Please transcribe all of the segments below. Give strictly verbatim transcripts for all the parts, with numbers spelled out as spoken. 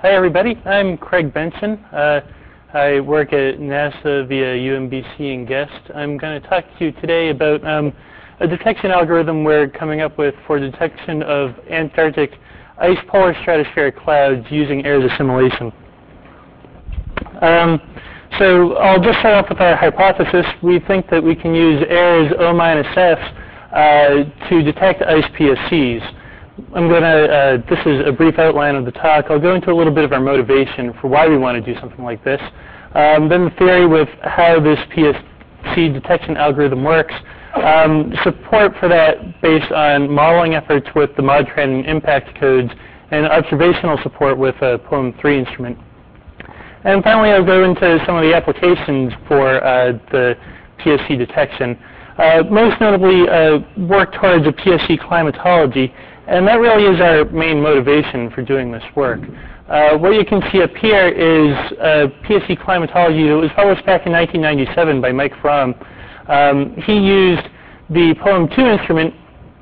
Hi everybody, I'm Craig Benson. Uh, I work at NASA via U M B C and GUEST. I'm going to talk to you today about um, a detection algorithm we're coming up with for detection of Antarctic ice polar stratospheric clouds using Ayres assimilation. Um, so I'll just start off with our hypothesis. We think that we can use Ayres O minus F uh, to detect ice P S Cs. I'm going to, uh, this is a brief outline of the talk. I'll go into a little bit of our motivation for why we want to do something like this. Um, then the theory with how this P S C detection algorithm works. Um, support for that based on modeling efforts with the ModTran impact codes and observational support with a P O E M three instrument. And finally, I'll go into some of the applications for uh, the P S C detection. Uh, most notably, uh, work towards a P S C climatology. And that really is our main motivation for doing this work. Uh, what you can see up here is a P S C climatology that was published back in nineteen ninety-seven by Mike Fromm. Um, he used the P O E M two instrument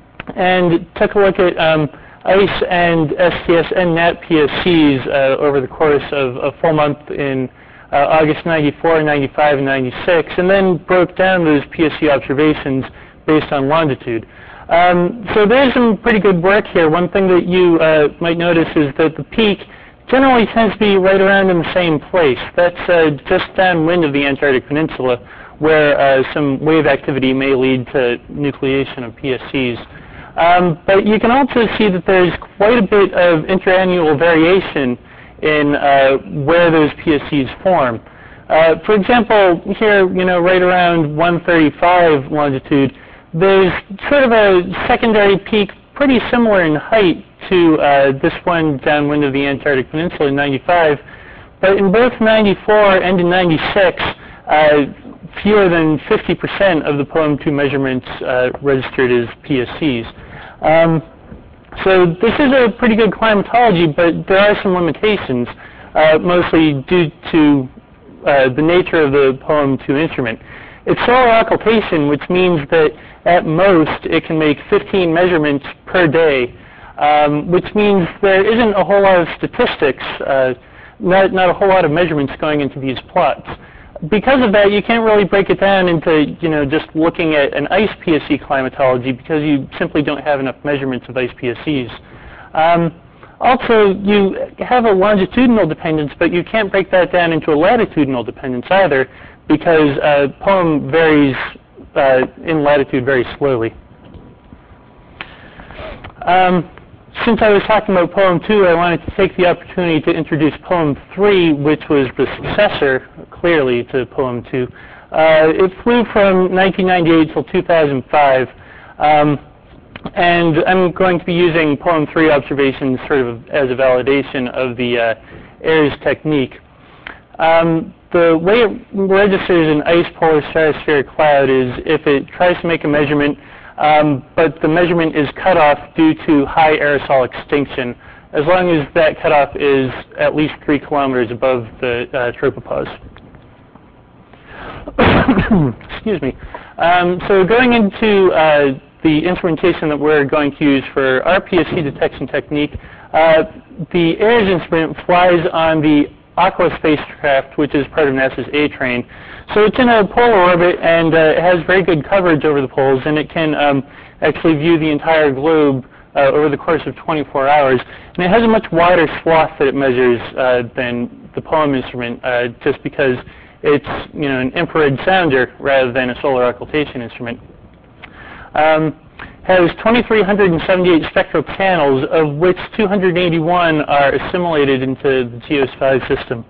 and took a look at um, ice and S T S and N A T P S Cs uh, over the course of a full month in uh, August ninety-four, ninety-five, and ninety-six, and then broke down those P S C observations based on longitude. Um, so there's some pretty good work here. One thing that you uh, might notice is that the peak generally tends to be right around in the same place. That's uh, just downwind of the Antarctic Peninsula, where uh, some wave activity may lead to nucleation of P S Cs. Um, but you can also see that there's quite a bit of interannual variation in uh, where those P S Cs form. Uh, for example, here, you know, right around one thirty-five longitude, there's sort of a secondary peak pretty similar in height to uh, this one downwind of the Antarctic Peninsula in ninety-five, but in both ninety-four and in ninety-six, uh, fewer than fifty percent of the P O E M two measurements uh, registered as P S Cs. Um, so this is a pretty good climatology, but there are some limitations, uh, mostly due to uh, the nature of the P O E M two instrument. It's solar occultation, which means that at most it can make fifteen measurements per day, um, which means there isn't a whole lot of statistics, uh, not, not a whole lot of measurements going into these plots. Because of that, you can't really break it down into, you know, just looking at an ice P S C climatology because you simply don't have enough measurements of ice P S Cs. Um, also, you have a longitudinal dependence, but you can't break that down into a latitudinal dependence either, because uh, P O E M varies uh, in latitude very slowly. Um, since I was talking about P O E M two, I wanted to take the opportunity to introduce P O E M three, which was the successor, clearly, to P O E M two. Uh, it flew from nineteen ninety-eight till two thousand five, um, and I'm going to be using P O E M three observations sort of as a validation of the uh, Ayres technique. Um, The way it registers an ice polar stratospheric cloud is if it tries to make a measurement, um, but the measurement is cut off due to high aerosol extinction, as long as that cutoff is at least three kilometers above the uh, tropopause. Excuse me. Um, so going into uh, the instrumentation that we're going to use for our P S C detection technique, uh, the Ayres instrument flies on the Aqua spacecraft, which is part of NASA's A-Train. So it's in a polar orbit, and uh, it has very good coverage over the poles, and it can um, actually view the entire globe uh, over the course of twenty-four hours. And it has a much wider swath that it measures uh, than the P O E M instrument, uh, just because it's, you know, an infrared sounder rather than a solar occultation instrument. Um, has two thousand three hundred seventy-eight spectral channels, of which two hundred eighty-one are assimilated into the GEOS five system.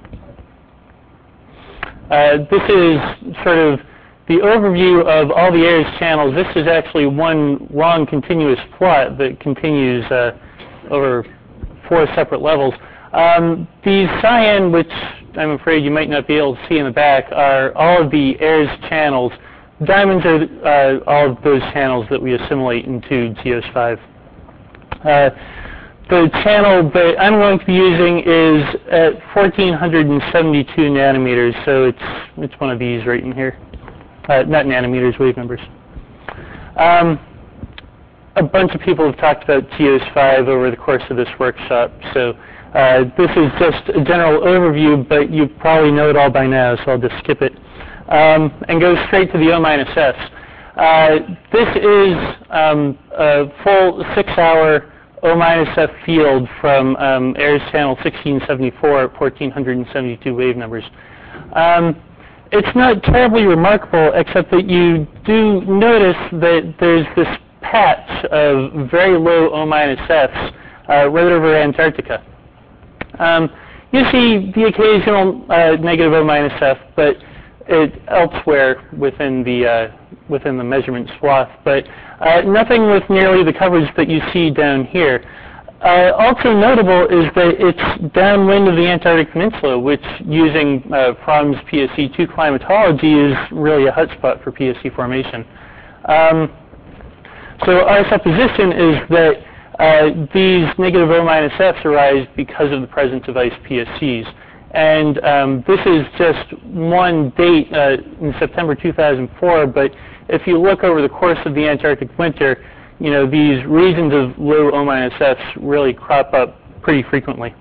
Uh, this is sort of the overview of all the Ayres channels. This is actually one long continuous plot that continues uh, over four separate levels. Um, these cyan, which I'm afraid you might not be able to see in the back, are all of the Ayres channels. Diamonds are uh, all of those channels that we assimilate into GEOS five. Uh, the channel that I'm going to be using is at one thousand four hundred seventy-two nanometers, so it's it's one of these right in here. Uh, not nanometers, wave numbers. Um, a bunch of people have talked about GEOS five over the course of this workshop, so Uh, this is just a general overview, but you probably know it all by now, so I'll just skip it um, and go straight to the O minus F. Uh, this is um, a full six-hour O minus F field from um, AIRS channel sixteen seventy-four at fourteen seventy-two wave numbers. Um, it's not terribly remarkable, except that you do notice that there's this patch of very low O minus Fs uh, right over Antarctica. Um, you see the occasional uh, negative O minus F, but it elsewhere within the uh, within the measurement swath, but uh, nothing with nearly the coverage that you see down here. Uh, also notable is that it's downwind of the Antarctic Peninsula, which, using uh, Fromm's P S E two climatology, is really a hotspot for P S E formation. Um, so our supposition is that uh, these negative O minus Fs arise because of the presence of ice P S Es. And um, this is just one date uh, in September two thousand four, but if you look over the course of the Antarctic winter, you know, these regions of low O minus Fs really crop up pretty frequently.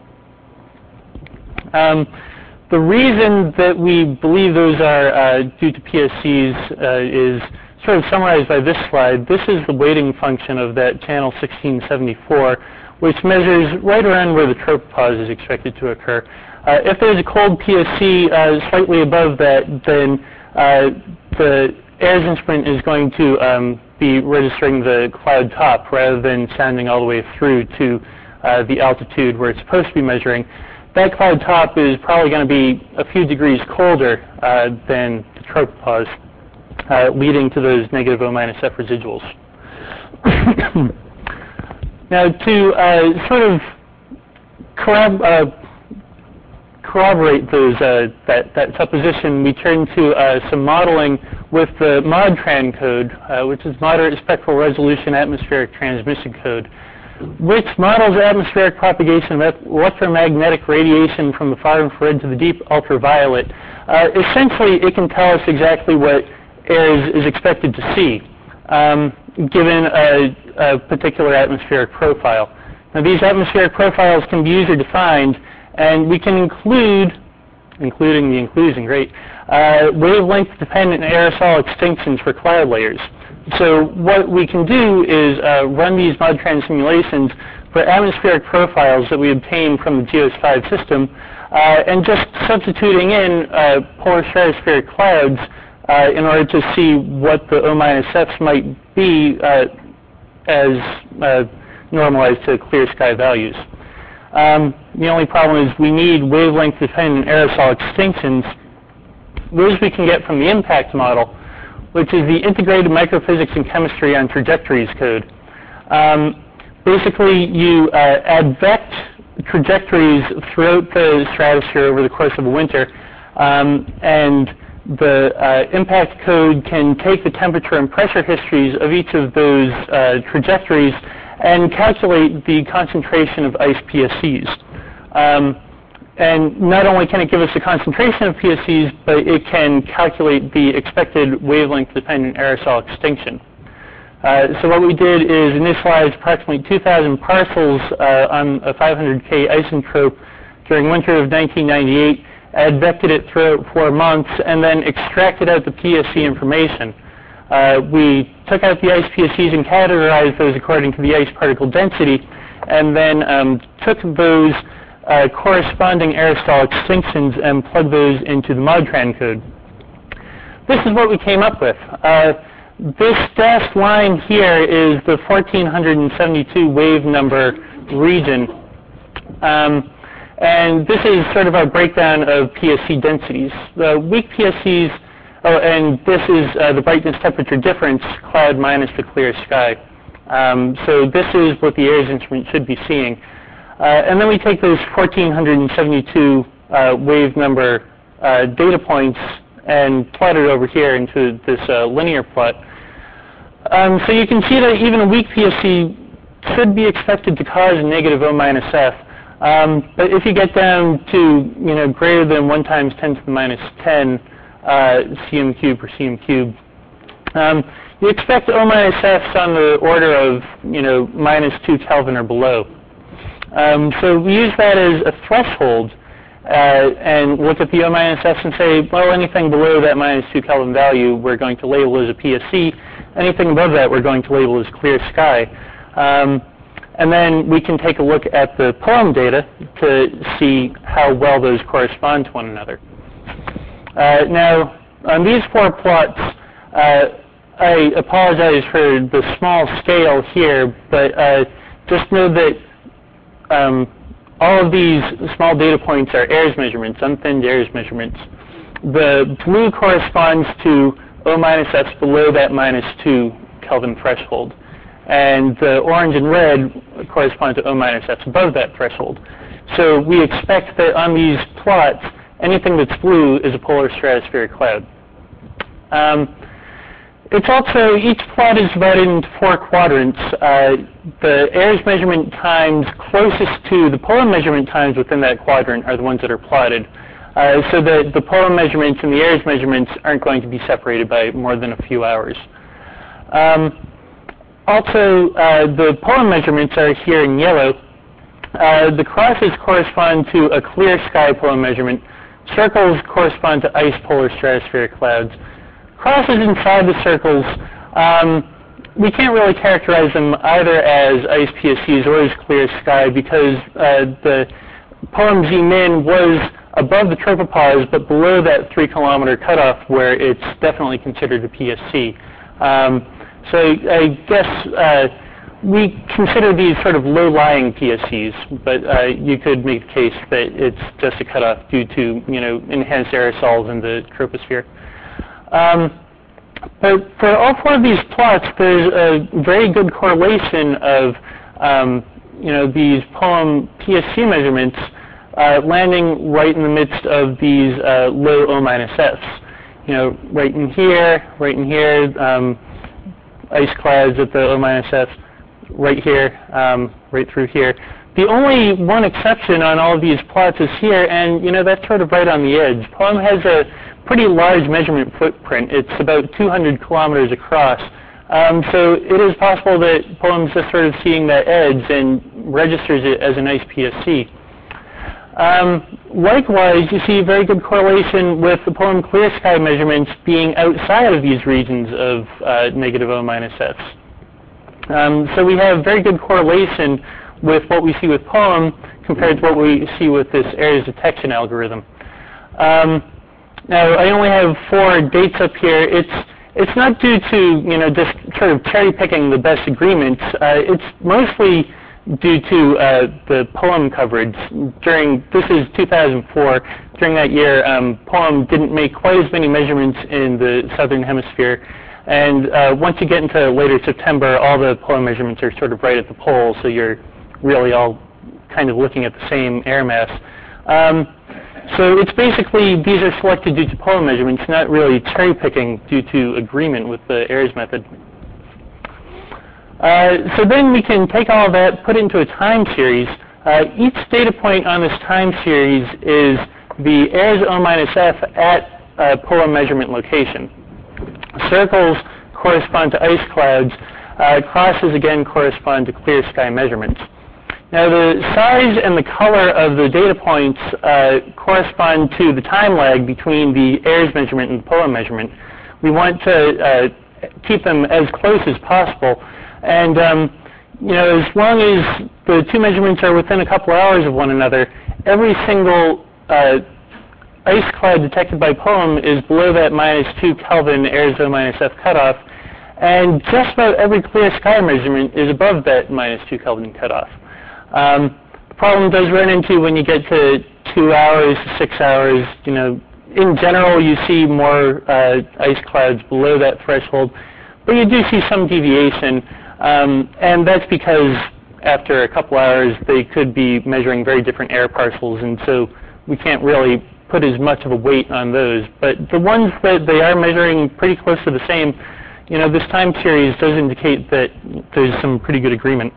Um, the reason that we believe those are uh, due to P S Es uh, is sort of summarized by this slide. This is the weighting function of that channel sixteen seventy-four, which measures right around where the tropopause is expected to occur. Uh, if there's a cold P S E uh, slightly above that, then uh, the AIRS instrument is going to um, be registering the cloud top rather than sounding all the way through to uh, the altitude where it's supposed to be measuring. That cloud top is probably going to be a few degrees colder uh, than the tropopause, uh, leading to those negative O minus F residuals. Now, to uh, sort of corrob uh, corroborate those, uh, that, that supposition, we turn to uh, some modeling with the MODTRAN code, uh, which is Moderate Spectral Resolution Atmospheric Transmission Code, which models atmospheric propagation of electromagnetic radiation from the far infrared to the deep ultraviolet. Uh, essentially, it can tell us exactly what AIRS is expected to see, um, given a, a particular atmospheric profile. Now, these atmospheric profiles can be user-defined, and we can include, including the inclusion, great, uh, wavelength-dependent aerosol extinctions for cloud layers. So what we can do is uh, run these MODTRAN simulations for atmospheric profiles that we obtain from the GEOS five system, uh, and just substituting in uh, polar stratospheric clouds uh, in order to see what the O minus Fs might be uh, as uh, normalized to clear sky values. Um, the only problem is we need wavelength-dependent aerosol extinctions. Those we can get from the IMPACT model, which is the Integrated Microphysics and Chemistry on Trajectories code. Um, basically, you uh, advect trajectories throughout the stratosphere over the course of a winter, um, and the uh, IMPACT code can take the temperature and pressure histories of each of those uh, trajectories and calculate the concentration of ice P S Es. Um, and not only can it give us the concentration of P S Es, but it can calculate the expected wavelength-dependent aerosol extinction. Uh, so what we did is initialize approximately two thousand parcels uh, on a five hundred K isentrope during winter of nineteen ninety-eight, advected it throughout four months, and then extracted out the P S E information. Uh, we took out the ice P S Es and categorized those according to the ice particle density, and then um, took those uh, corresponding aerosol extinctions and plugged those into the MODTRAN code. This is what we came up with. Uh, this dashed line here is the fourteen seventy-two wave number region. Um, and this is sort of our breakdown of P S E densities. The weak P S Es, oh, and this is uh, the brightness temperature difference, cloud minus the clear sky. Um, so this is what the AIRS instrument should be seeing. Uh, and then we take those fourteen seventy-two uh, wave number uh, data points and plot it over here into this uh, linear plot. Um, so you can see that even a weak P S E should be expected to cause a negative O minus F. Um, but if you get down to, you know, greater than one times ten to the minus ten uh, cm cubed per cm cubed, um, you expect O minus Fs on the order of, you know, minus two Kelvin or below. Um, so we use that as a threshold uh, and look at the O minus S and say, well, anything below that minus two Kelvin value, we're going to label as a P S C. Anything above that, we're going to label as clear sky. Um, and then we can take a look at the P O E M data to see how well those correspond to one another. Uh, now, on these four plots, uh, I apologize for the small scale here, but uh, just know that um, all of these small data points are Ayres measurements, unthinned Ayres measurements. The blue corresponds to O minus S below that minus two Kelvin threshold, and the orange and red correspond to O minus S above that threshold. So we expect that on these plots, anything that's blue is a polar stratospheric cloud. Um, it's also, each plot is divided into four quadrants. Uh, the Ayres measurement times closest to the P O E M measurement times within that quadrant are the ones that are plotted. Uh, so that the P O E M measurements and the Ayres measurements aren't going to be separated by more than a few hours. Um, also, uh, the P O E M measurements are here in yellow. Uh, the crosses correspond to a clear sky P O E M measurement. Circles correspond to ice polar stratospheric clouds. Crosses inside the circles, um, we can't really characterize them either as ice P S Cs or as clear sky because uh, the P O E M Z min was above the tropopause but below that three kilometer cutoff where it's definitely considered a P S C. Um, so I guess uh, we consider these sort of low-lying P S Cs, but uh, you could make the case that it's just a cutoff due to, you know, enhanced aerosols in the troposphere. Um, but for all four of these plots, there's a very good correlation of, um, you know, these P O E M P S C measurements uh, landing right in the midst of these uh, low O minus Fs. You know, right in here, right in here, um, ice clouds at the O minus F, right here, um, right through here. The only one exception on all of these plots is here, and you know that's sort of right on the edge. P O E M has a pretty large measurement footprint. It's about two hundred kilometers across. Um, so it is possible that P O E M is just sort of seeing that edge and registers it as a nice P S C. Um, likewise, you see very good correlation with the P O E M clear sky measurements being outside of these regions of uh, negative O minus Fs. Um, so we have very good correlation with what we see with P O E M compared to what we see with this Ayres detection algorithm. Um, now, I only have four dates up here. It's it's not due to you know just sort of cherry picking the best agreements. Uh, it's mostly due to uh, the P O E M coverage. During this is two thousand four. During that year, um, P O E M didn't make quite as many measurements in the southern hemisphere. And uh, once you get into later September, all the P O E M measurements are sort of right at the pole, so you're really all kind of looking at the same air mass. Um, so it's basically, these are selected due to P O E M measurements, not really cherry picking due to agreement with the Ayres method. Uh, so then we can take all of that, put it into a time series. Uh, each data point on this time series is the Ayres O minus F at a P O E M measurement location. Circles correspond to ice clouds. Uh, crosses again correspond to clear sky measurements. Now the size and the color of the data points uh, correspond to the time lag between the Ayres measurement and the P O E M measurement. We want to uh, keep them as close as possible. And um, you know, as long as the two measurements are within a couple hours of one another, every single uh, ice cloud detected by P O E M is below that minus two Kelvin Ayres O minus F cutoff, and just about every clear sky measurement is above that minus two Kelvin cutoff. Um, the problem does run into when you get to two hours, six hours, you know, in general you see more uh, ice clouds below that threshold, but you do see some deviation, um, and that's because after a couple hours they could be measuring very different air parcels, and so we can't really put as much of a weight on those. But the ones that they are measuring pretty close to the same, you know, this time series does indicate that there's some pretty good agreement.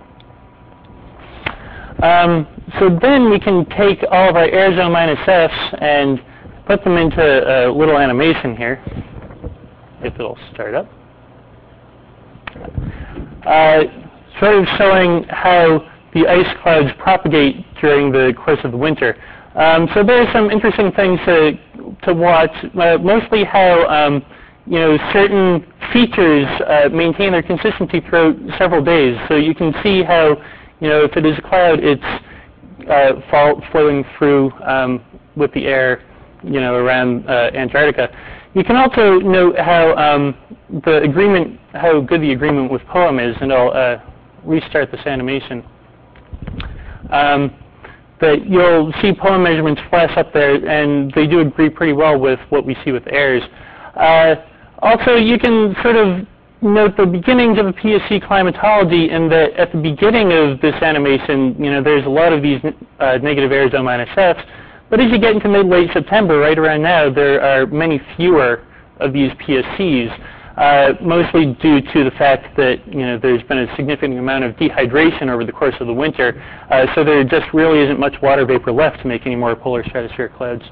Um, so then we can take all of our Ayres O minus Fs and put them into a little animation here, if it'll start up. Uh, sort of showing how the ice clouds propagate during the course of the winter. Um, so there are some interesting things to, to watch, uh, mostly how um, you know, certain features uh, maintain their consistency throughout several days. So you can see how, you know, if it is a cloud, it's uh, fall, flowing through um, with the air, you know, around uh, Antarctica. You can also note how um, the agreement, how good the agreement with POEM is, and I'll uh, restart this animation. Um, But you'll see POEM measurements flash up there, and they do agree pretty well with what we see with AIRS. Uh, also, you can sort of note the beginnings of a P S C climatology in that at the beginning of this animation, you know, there's a lot of these uh, negative AIRS O minus Fs, but as you get into mid-late September, right around now, there are many fewer of these P S Cs. Uh, mostly due to the fact that, you know, there's been a significant amount of dehydration over the course of the winter, uh, so there just really isn't much water vapor left to make any more polar stratospheric clouds.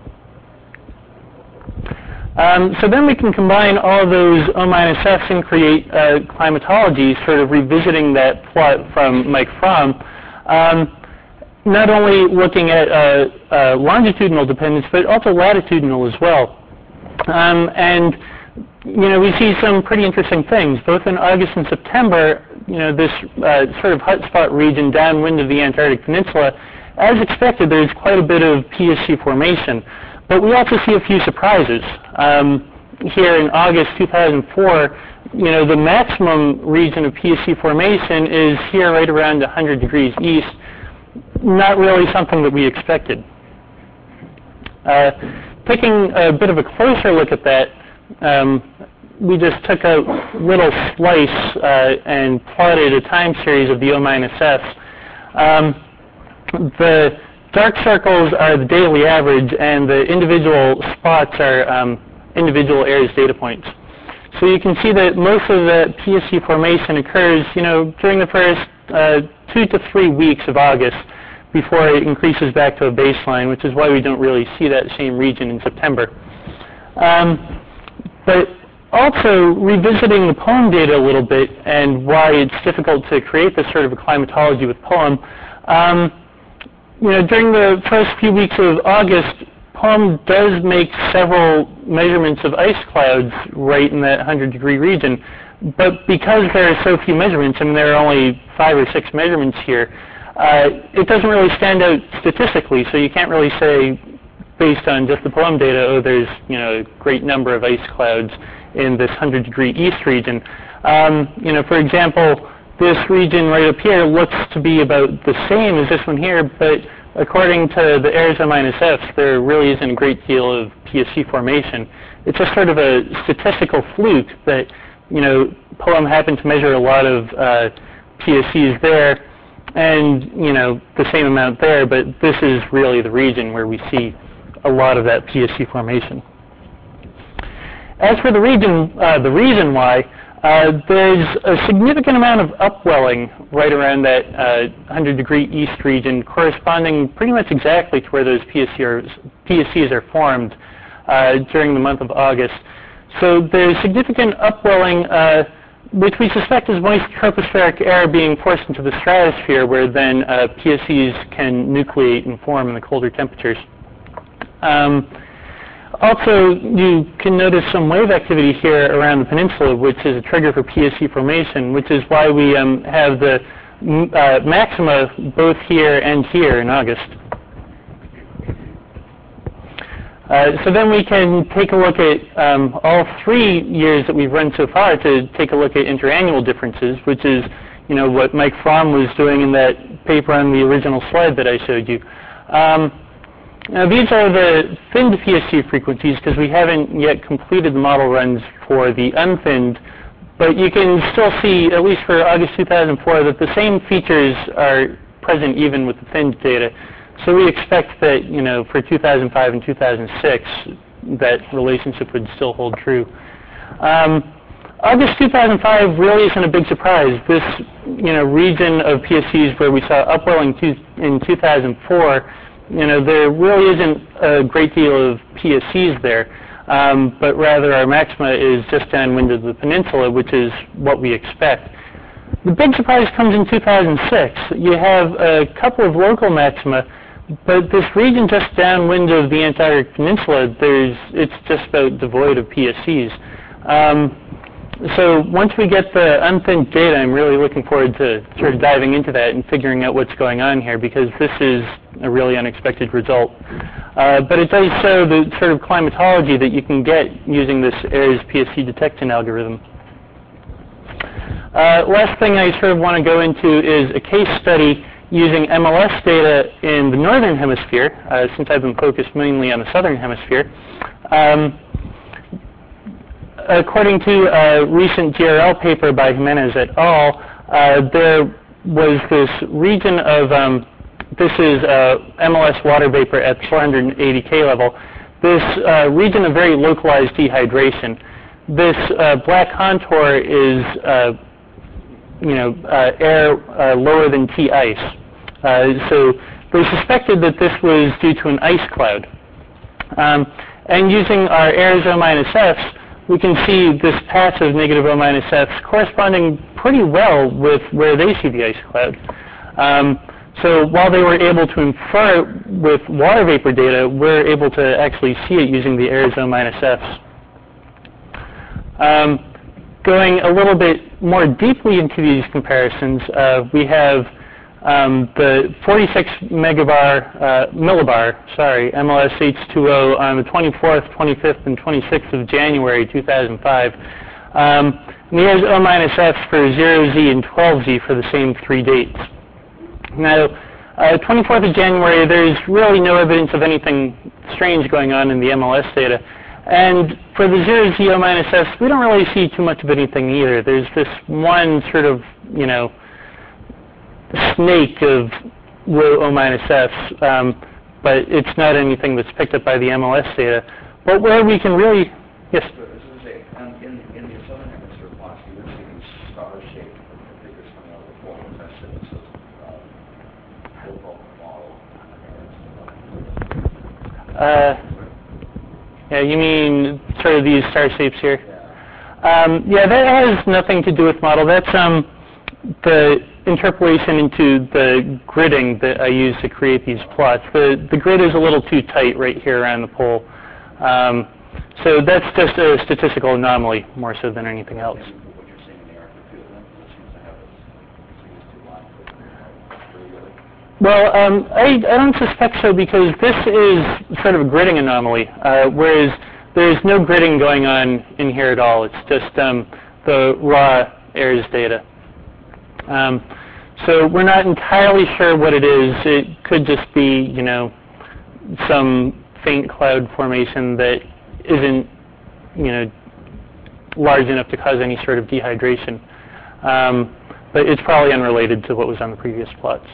Um, so then we can combine all of those O minus Fs and create uh, climatology, sort of revisiting that plot from Mike Fromm, um, not only looking at uh, uh, longitudinal dependence, but also latitudinal as well. Um, and you know, we see some pretty interesting things. Both in August and September, you know, this uh, sort of hotspot region downwind of the Antarctic Peninsula, as expected, there's quite a bit of P S C formation. But we also see a few surprises. Um, here in August two thousand four, you know, the maximum region of P S C formation is here right around one hundred degrees east. Not really something that we expected. Uh, taking a bit of a closer look at that, Um, we just took a little slice uh, and plotted a time series of the O minus Fs. Um, the dark circles are the daily average, and the individual spots are um, individual AIRS data points. So you can see that most of the P S C formation occurs, you know, during the first uh, two to three weeks of August before it increases back to a baseline, which is why we don't really see that same region in September. Um, But also revisiting the POEM data a little bit and why it's difficult to create this sort of a climatology with POEM. Um, you know, during the first few weeks of August, POEM does make several measurements of ice clouds right in that one hundred degree region. But because there are so few measurements, and there are only five or six measurements here, uh, it doesn't really stand out statistically. So you can't really say, based on just the POEM data, oh, there's, you know, a great number of ice clouds in this one hundred degree east region. Um, you know, for example, this region right up here looks to be about the same as this one here, but according to the AIRS O minus Fs, there really isn't a great deal of P S C formation. It's just sort of a statistical fluke that, you know, POEM happened to measure a lot of uh, P S Cs there, and, you know, the same amount there, but this is really the region where we see a lot of that P S C formation. As for the region, uh, the reason why, uh, there's a significant amount of upwelling right around that uh, one hundred degree east region, corresponding pretty much exactly to where those P S Cs, P S Cs are formed uh, during the month of August. So there's significant upwelling, uh, which we suspect is moist tropospheric air being forced into the stratosphere, where then uh, P S Cs can nucleate and form in the colder temperatures. Um, also, you can notice some wave activity here around the peninsula, which is a trigger for P S C formation, which is why we um, have the uh, maxima both here and here in August. Uh, so then we can take a look at um, all three years that we've run so far to take a look at interannual differences, which is, you know, what Mike Fromm was doing in that paper on the original slide that I showed you. Um, Now, these are the thinned P S C frequencies because we haven't yet completed the model runs for the unthinned, but you can still see, at least for August two thousand four, that the same features are present even with the thinned data. So we expect that, you know, for two thousand five and two thousand six, that relationship would still hold true. Um, August two thousand five really isn't a big surprise. This, you know, region of P S Cs where we saw upwelling in two thousand four, you know, there really isn't a great deal of P S Cs there, um, but rather our maxima is just downwind of the peninsula, which is what we expect. The big surprise comes in two thousand six. You have a couple of local maxima, but this region just downwind of the Antarctic Peninsula, there's, it's just about devoid of P S Cs. Um, so once we get the unthinned data, I'm really looking forward to sort of diving into that and figuring out what's going on here, because this is a really unexpected result. Uh, but it does show the sort of climatology that you can get using this AIRS P S C detection algorithm. Uh, last thing I sort of want to go into is a case study using M L S data in the northern hemisphere, uh, since I've been focused mainly on the southern hemisphere. Um, according to a recent G R L paper by Jimenez et al., uh, there was this region of, um, this is uh, M L S water vapor at four hundred eighty K level, this uh, region of very localized dehydration. This uh, black contour is uh, you know, uh, air uh, lower than T ice. Uh, so they suspected that this was due to an ice cloud. Um, and using our AIRS O minus Fs, we can see this patch of negative O minus Fs corresponding pretty well with where they see the ice cloud. Um, so while they were able to infer it with water vapor data, we're able to actually see it using the AIRS O minus Fs. Um, Going a little bit more deeply into these comparisons, uh, we have um, the forty-six megabar, uh, millibar, sorry, M L S H two O on the twenty-fourth, twenty-fifth, and twenty-sixth of January two thousand five. Um, and here's O minus F for zero Z and twelve Z for the same three dates. Now, uh, twenty-fourth of January, there's really no evidence of anything strange going on in the M L S data. And for the zero Z O minus S, we don't really see too much of anything either. There's this one sort of, you know, snake of low O minus Fs, um, but it's not anything that's picked up by the M L S data. But where we can really, yes? Um, in, in the southern hemisphere plots, you were seeing star-shaped figures coming out of the pole. That's this is uh, local model. Uh, Yeah, you mean sort of these star shapes here? Yeah. Um, yeah, that has nothing to do with model. That's um, the interpolation into the gridding that I use to create these plots. The, the grid is a little too tight right here around the pole. Um, so that's just a statistical anomaly more so than anything else. What you're seeing in the Arctic field then seems to have these two lines that Well, um, I, I don't suspect so, because this is sort of a gridding anomaly, uh, whereas there's no gridding going on in here at all. It's just um, the raw AIRS data. Um, so we're not entirely sure what it is. It could just be, you know, some faint cloud formation that isn't, you know, large enough to cause any sort of dehydration. Um, but it's probably unrelated to what was on the previous plots.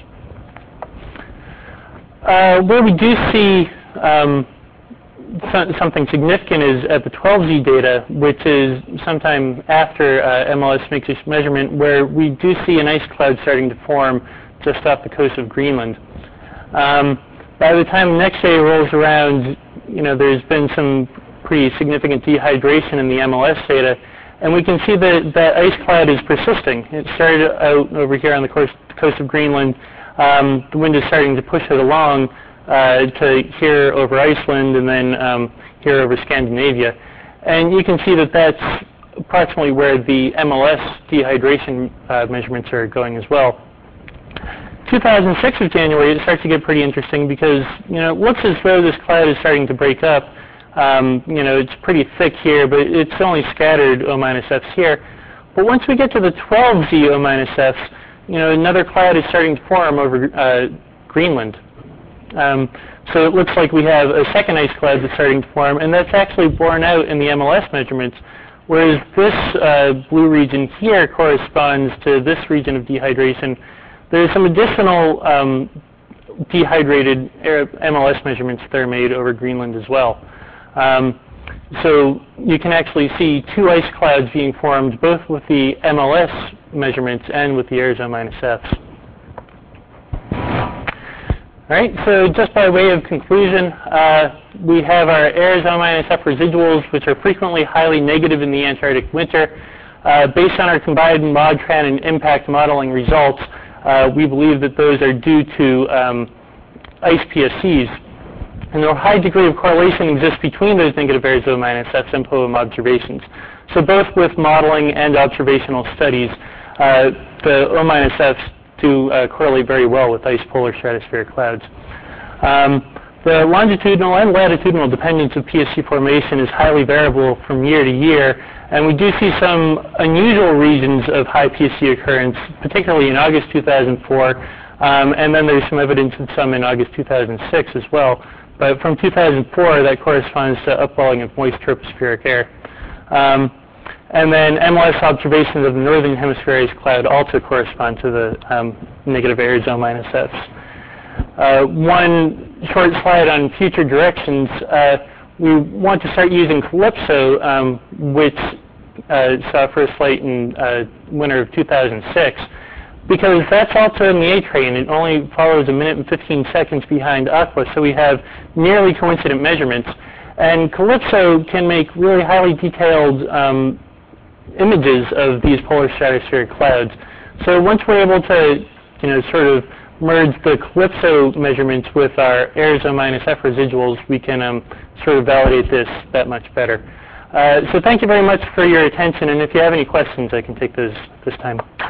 Uh, where we do see um, so, something significant is at the twelve Z data, which is sometime after uh, M L S makes this measurement, where we do see an ice cloud starting to form just off the coast of Greenland. Um, by the time the next day rolls around, you know, there's been some pretty significant dehydration in the M L S data, and we can see that that ice cloud is persisting. It started out over here on the coast, coast of Greenland. Um, the wind is starting to push it along uh, to here over Iceland and then um, here over Scandinavia. And you can see that that's approximately where the M L S dehydration uh, measurements are going as well. two thousand six of January, it starts to get pretty interesting because, you know, it looks as though this cloud is starting to break up. Um, you know, it's pretty thick here, but it's only scattered O minus Fs here. But once we get to the twelve Z O minus Fs, you know, another cloud is starting to form over uh, Greenland. Um, so it looks like we have a second ice cloud that's starting to form, and that's actually borne out in the M L S measurements, whereas this uh, blue region here corresponds to this region of dehydration. There's some additional um, dehydrated air M L S measurements that are made over Greenland as well. Um, so you can actually see two ice clouds being formed, both with the M L S measurements and with the AIRS O minus Fs. All right, so just by way of conclusion, uh, we have our AIRS O minus F residuals, which are frequently highly negative in the Antarctic winter. Uh, based on our combined MODTRAN and impact modeling results, uh, we believe that those are due to um, ice P S Cs. And a high degree of correlation exists between those negative Ayres O minus Fs and P O E M observations. So both with modeling and observational studies, uh, the O minus Fs do uh, correlate very well with ice polar stratospheric clouds. Um, the longitudinal and latitudinal dependence of P S C formation is highly variable from year to year, and we do see some unusual regions of high P S C occurrence, particularly in August two thousand four, um, and then there's some evidence of some in August two thousand six as well. But from two thousand four, that corresponds to upwelling of moist tropospheric air. Um, and then M L S observations of the northern hemisphere ice cloud also correspond to the um, negative Ayres O minus Fs. Uh, one short slide on future directions. Uh, we want to start using Calypso, um, which uh, saw first light in uh, winter of two thousand six, because that's also in the A train. It only follows a minute and fifteen seconds behind Aqua, so we have nearly coincident measurements. And Calypso can make really highly detailed um, images of these polar stratospheric clouds. So once we're able to, you know, sort of merge the Calypso measurements with our Ayres O minus F residuals, we can um, sort of validate this that much better. Uh, so thank you very much for your attention, and if you have any questions, I can take those this time.